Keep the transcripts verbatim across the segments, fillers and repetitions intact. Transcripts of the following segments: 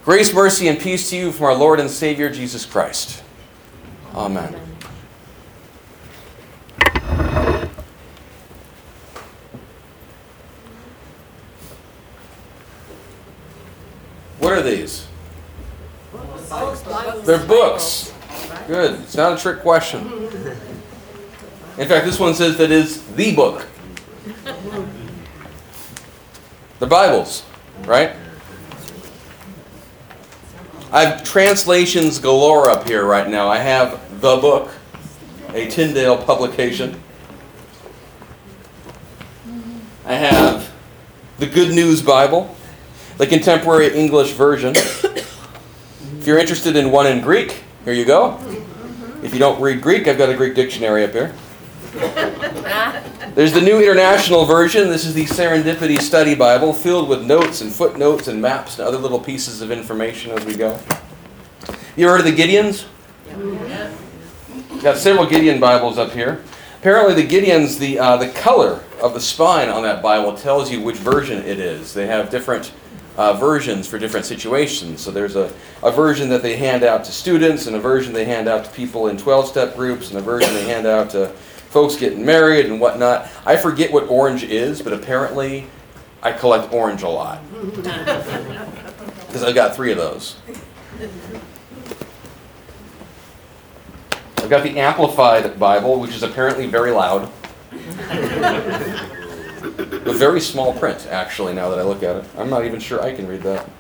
Grace, mercy, and peace to you from our Lord and Savior, Jesus Christ. Amen. What are these? They're books. Good. It's not a trick question. In fact, this one says that is the book. The Bibles, right? I have translations galore up here right now. I have The Book, a Tyndale publication. I have the Good News Bible, the Contemporary English Version. If you're interested in one in Greek, here you go. If you don't read Greek, I've got a Greek dictionary up here. There's the New International Version. This is the Serendipity Study Bible, filled with notes and footnotes and maps and other little pieces of information as we go. You heard of the Gideons? Yeah. Got several Gideon Bibles up here. Apparently the Gideons, the uh, the color of the spine on that Bible tells you which version it is. They have different uh, versions for different situations. So there's a, a version that they hand out to students, and a version they hand out to people in twelve-step groups, and a version they hand out to folks getting married and whatnot. I forget what orange is, but apparently I collect orange a lot. Because I've got three of those. I've got the Amplified Bible, which is apparently very loud. With very small print, actually, now that I look at it. I'm not even sure I can read that.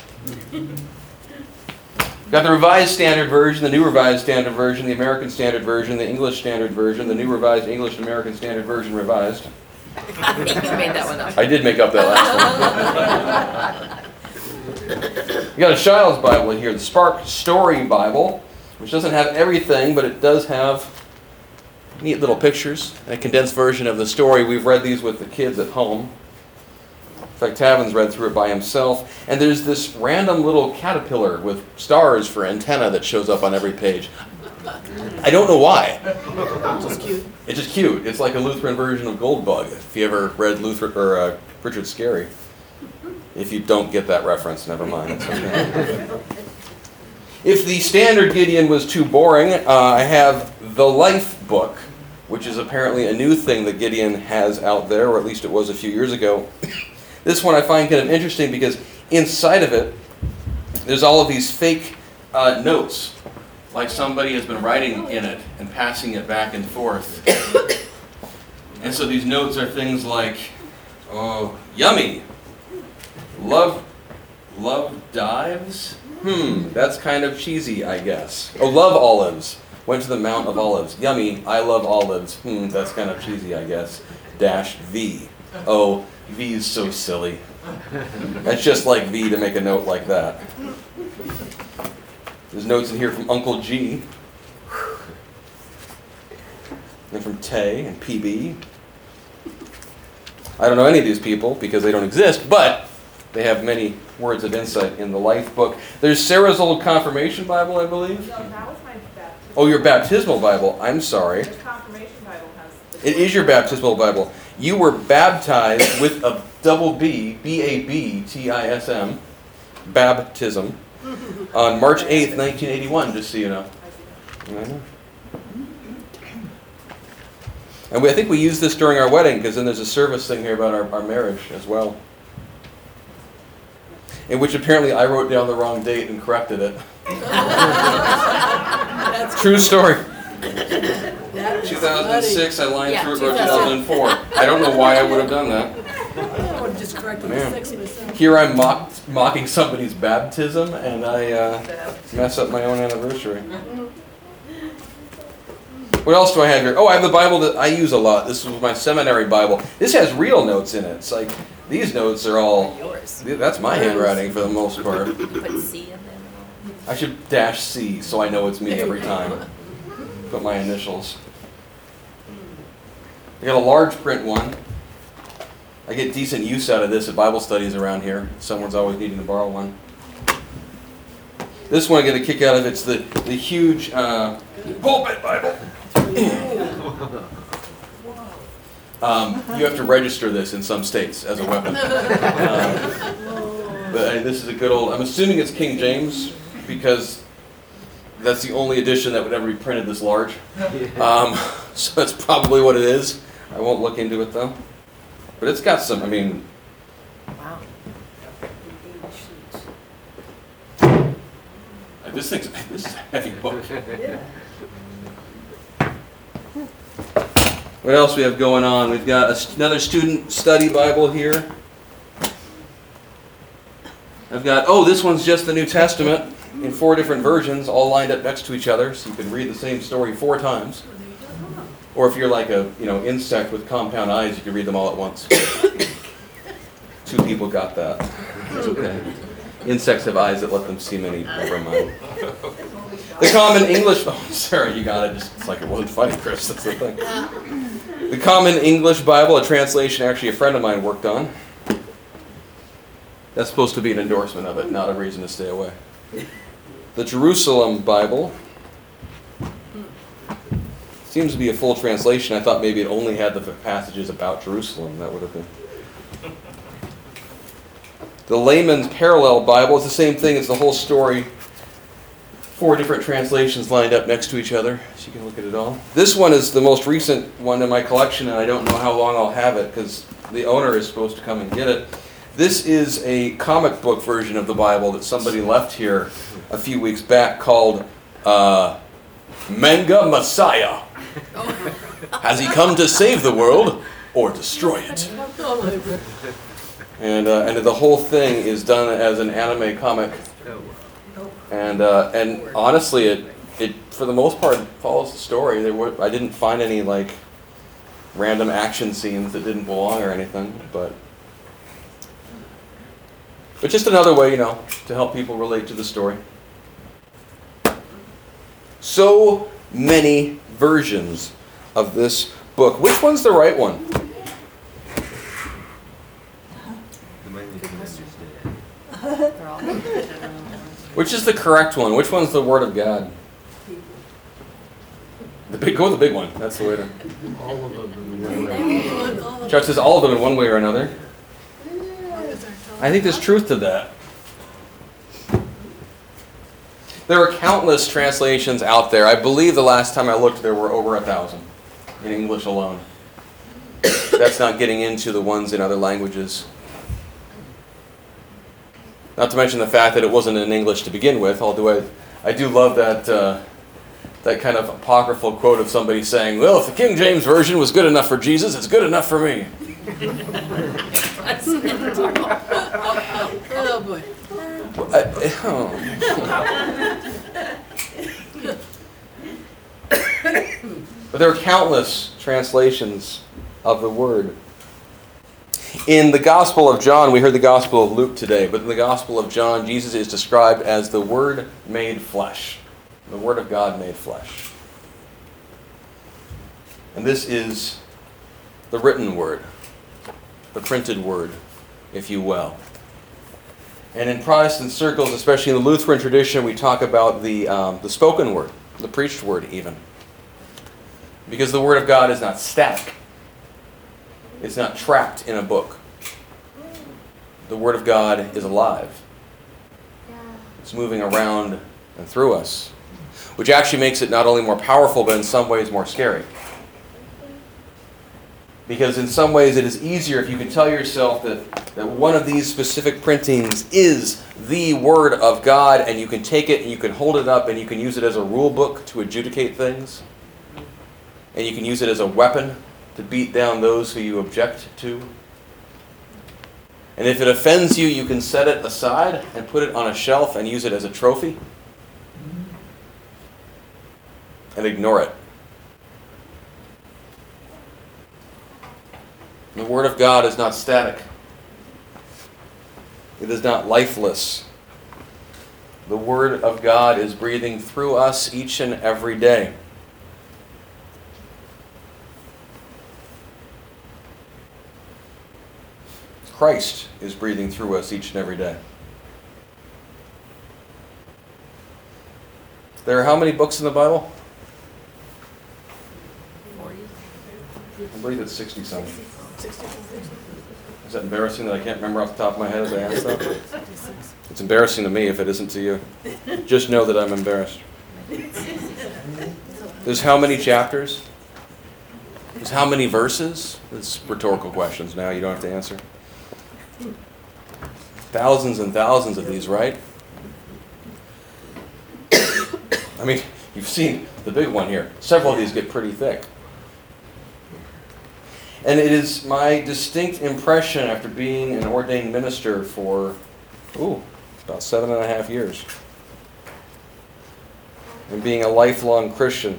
Got the Revised Standard Version, the New Revised Standard Version, the American Standard Version, the English Standard Version, the New Revised English and American Standard Version Revised. I think you made that one up. I did make up that last one. You got a child's Bible in here, the Spark Story Bible, which doesn't have everything, but it does have neat little pictures, a condensed version of the story. We've read these with the kids at home. In fact, Tavin's read through it by himself. And there's this random little caterpillar with stars for antenna that shows up on every page. I don't know why. It's just cute. It's just cute. It's like a Lutheran version of Goldbug. If you ever read Luther or uh, Richard Scarry. If you don't get that reference, never mind. It's okay. If the standard Gideon was too boring, uh, I have the Life Book, which is apparently a new thing that Gideon has out there, or at least it was a few years ago. This one I find kind of interesting because inside of it, there's all of these fake uh, notes, like somebody has been writing in it and passing it back and forth. And so these notes are things like, oh, yummy, love, love dives? Hmm, that's kind of cheesy, I guess. Oh, love olives. Went to the Mount of Olives. Yummy, I love olives. Hmm, that's kind of cheesy, I guess. Dash V. Oh, V is so silly. That's just like V to make a note like that. There's notes in here from Uncle G. And from Tay and P B. I don't know any of these people because they don't exist, but they have many words of insight in the Life Book. There's Sarah's old confirmation Bible, I believe. No, that was my baptismal. Oh, your baptismal Bible. I'm sorry. The confirmation Bible has. It is your baptismal Bible. You were baptized with a double B, B A B T I S M, baptism, on March eighth, nineteen eighty-one, just so you know. I know. And we, I think we used this during our wedding, because then there's a service thing here about our, our marriage as well. In which apparently I wrote down the wrong date and corrected it. True story. two thousand six, I lined Yeah, through it, wrote two thousand four. I don't know why I would have done that. I would have just corrected the Man. six myself. Here I'm mock, mocking somebody's baptism, and I uh, mess up my own anniversary. What else do I have here? Oh, I have the Bible that I use a lot. This was my seminary Bible. This has real notes in it. It's like, these notes are all, Yours. that's my handwriting for the most part. You put C in there. I should dash C so I know it's me every time. Put my initials. I got a large print one. I get decent use out of this at Bible studies around here. Someone's always needing to borrow one. This one I get a kick out of. It's the, the huge uh, pulpit Bible. Um, you have to register this in some states as a weapon. Uh, But uh, this is a good old, I'm assuming it's King James, because that's the only edition that would ever be printed this large. Um, so that's probably what it is. I won't look into it though. But it's got some, I mean, Wow. uh, this thing's, this is a heavy book. What else we have going on? We've got a, another student study Bible here. I've got, oh, this one's just the New Testament in four different versions, all lined up next to each other, so you can read the same story four times. Or if you're like a, you know, insect with compound eyes, you can read them all at once. Two people got that. It's okay. Insects have eyes that let them see many. Never mind. The Common English. Oh, Sarah, you got it. Just, it's like it wasn't funny, Chris. That's the thing. The Common English Bible, a translation actually a friend of mine worked on. That's supposed to be an endorsement of it, not a reason to stay away. The Jerusalem Bible. Seems to be a full translation. I thought maybe it only had the passages about Jerusalem. That would have been. The Layman's Parallel Bible is the same thing. It's the whole story. Four different translations lined up next to each other, so you can look at it all. This one is the most recent one in my collection, and I don't know how long I'll have it because the owner is supposed to come and get it. This is a comic book version of the Bible that somebody left here a few weeks back called uh, Manga Messiah. Has he come to save the world or destroy it? And uh, and the whole thing is done as an anime comic. And uh, and honestly, it it for the most part follows the story. There were I didn't find any like random action scenes that didn't belong or anything, but but just another way, you know, to help people relate to the story. So many versions of this book. Which one's the right one? Which is the correct one? Which one's the Word of God? The big, go with the big one. That's the way to. All of them. Chuck says all of them in one way or another. I think there's truth to that. There are countless translations out there. I believe the last time I looked, there were over a thousand in English alone. That's not getting into the ones in other languages. Not to mention the fact that it wasn't in English to begin with, although I, I do love that uh, that kind of apocryphal quote of somebody saying, well, if the King James Version was good enough for Jesus, it's good enough for me. Oh, boy. I, oh. But there are countless translations of the word. In the Gospel of John, we heard the Gospel of Luke today, but in the Gospel of John, Jesus is described as the Word made flesh. The Word of God made flesh. And this is the written word, the printed word, if you will. And in Protestant circles, especially in the Lutheran tradition, we talk about the, um, the spoken word, the preached word even. Because the Word of God is not static. It's not trapped in a book. The Word of God is alive. It's moving around and through us, which actually makes it not only more powerful, but in some ways more scary. Because in some ways it is easier if you can tell yourself that, that one of these specific printings is the Word of God, and you can take it and you can hold it up and you can use it as a rule book to adjudicate things. And you can use it as a weapon to beat down those who you object to. And if it offends you, you can set it aside and put it on a shelf and use it as a trophy. And ignore it. The Word of God is not static. It is not lifeless. The Word of God is breathing through us each and every day. Christ is breathing through us each and every day. There are how many books in the Bible? I believe it's sixty-some. that embarrassing that I can't remember off the top of my head as I answer that? It's embarrassing to me if it isn't to you. Just know that I'm embarrassed. There's how many chapters? There's how many verses? It's rhetorical questions now, you don't have to answer. Thousands and thousands of these, right? I mean, you've seen the big one here. Several of these get pretty thick. And it is my distinct impression after being an ordained minister for, ooh, about seven and a half years, and being a lifelong Christian,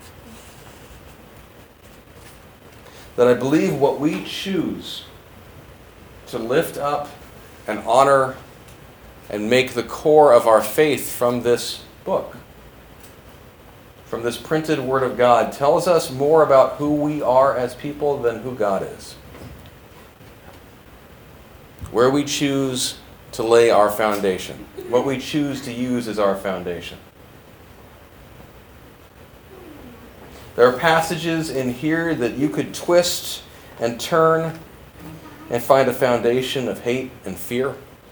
that I believe what we choose to lift up and honor and make the core of our faith from this book, from this printed Word of God, tells us more about who we are as people than who God is. Where we choose to lay our foundation, what we choose to use as our foundation. There are passages in here that you could twist and turn and find a foundation of hate and fear.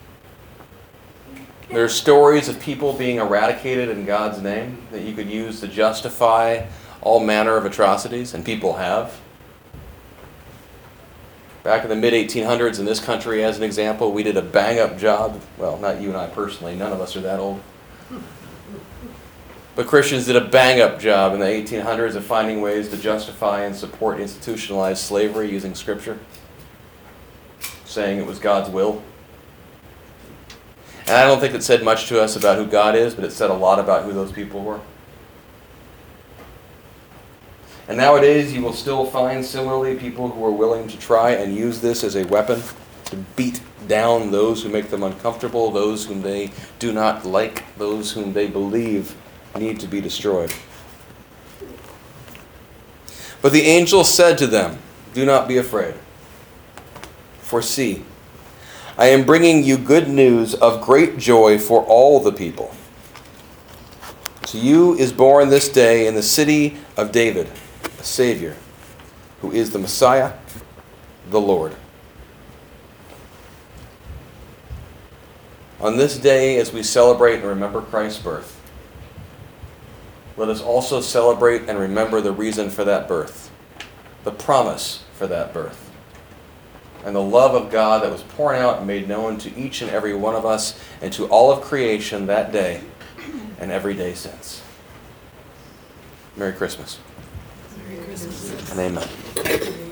There are stories of people being eradicated in God's name that you could use to justify all manner of atrocities, and people have. Back in the mid eighteen hundreds in this country, as an example, we did a bang-up job. Well, not you and I personally. None of us are that old. But Christians did a bang-up job in the eighteen hundreds of finding ways to justify and support institutionalized slavery using Scripture, saying it was God's will. And I don't think it said much to us about who God is, but it said a lot about who those people were. And nowadays, you will still find similarly people who are willing to try and use this as a weapon to beat down those who make them uncomfortable, those whom they do not like, those whom they believe need to be destroyed. But the angel said to them, "Do not be afraid. For see, I am bringing you good news of great joy for all the people. To you is born this day in the city of David a Savior, who is the Messiah, the Lord." On this day, as we celebrate and remember Christ's birth, let us also celebrate and remember the reason for that birth, the promise for that birth, and the love of God that was poured out and made known to each and every one of us and to all of creation that day and every day since. Merry Christmas. Merry Christmas. And amen.